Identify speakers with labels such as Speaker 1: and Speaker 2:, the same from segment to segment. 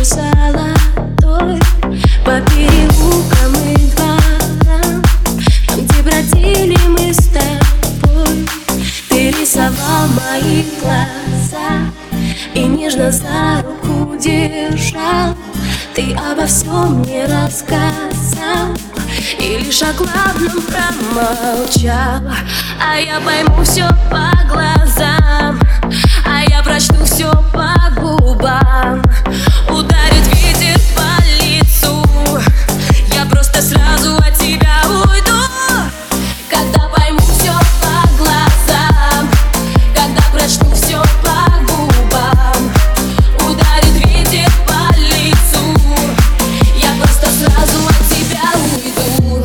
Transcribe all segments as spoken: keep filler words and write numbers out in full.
Speaker 1: золотой по переулкам и дворам, там, где бродили мы с тобой. Ты рисовал мои глаза и нежно за руку держал. Ты обо всем мне рассказал и лишь о главном промолчал. А я пойму все по глазам, а я прочту все по губам. Ударит ветер по лицу, я просто сразу от тебя уйду. Когда пойму все по глазам, когда прочту все по губам. Ударит ветер по лицу, я просто сразу от тебя уйду.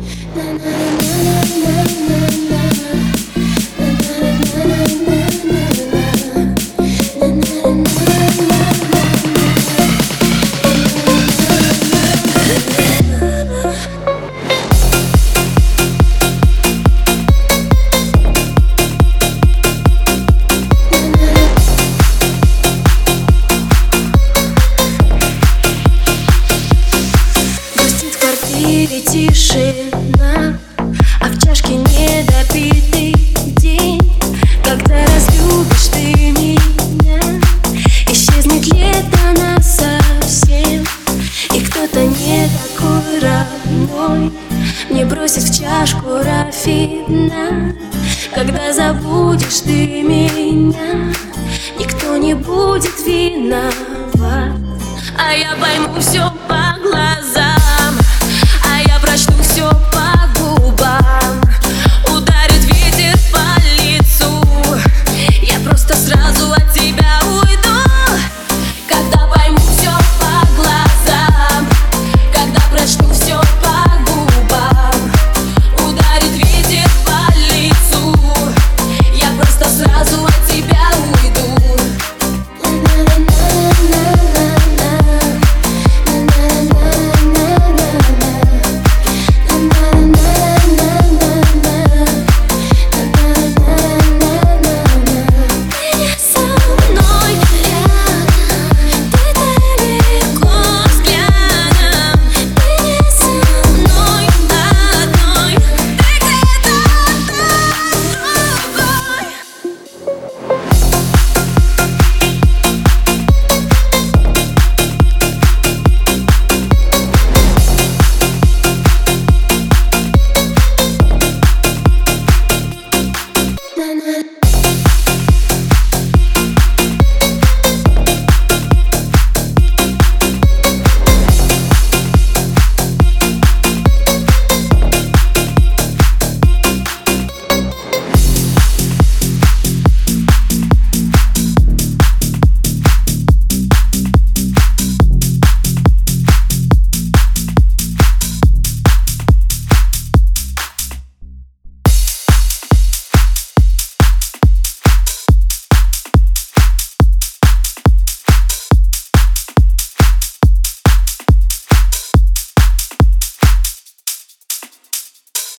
Speaker 1: Или тишина, а в чашке недопитый день. Когда разлюбишь ты меня, исчезнет лето насовсем. И кто-то не такой родной мне бросит в чашку рафина. Когда забудешь ты меня, никто не будет виноват, а я пойму все